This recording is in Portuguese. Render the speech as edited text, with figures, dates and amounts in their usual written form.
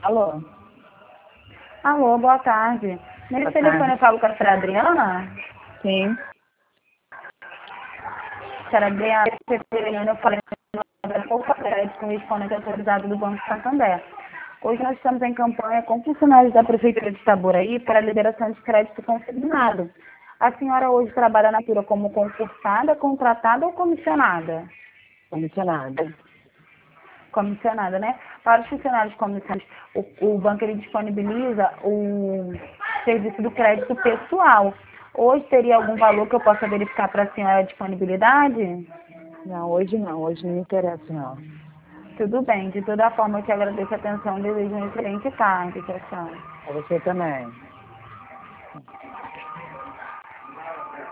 Alô? Alô, boa tarde. Nesse Boa telefone tarde. eu falo com a senhora Adriana? Sim. Senhora Adriana, eu falei pouco crédito com o respondente autorizado do Banco Santander. Hoje nós estamos em campanha com funcionários da Prefeitura de Itaboraí para a liberação de crédito consignado. A senhora hoje trabalha na Natura como concursada, contratada ou comissionada? Comissionada. Comissionada, né? Para os funcionários comissionados, o banco ele disponibiliza o serviço do crédito pessoal. Hoje teria algum valor que eu possa verificar para a senhora a disponibilidade? Não, hoje não. Hoje não me interessa, não. Tudo bem, de toda forma eu te agradeço a atenção e desejo uma excelente tarde, tchau, tchau. A você também.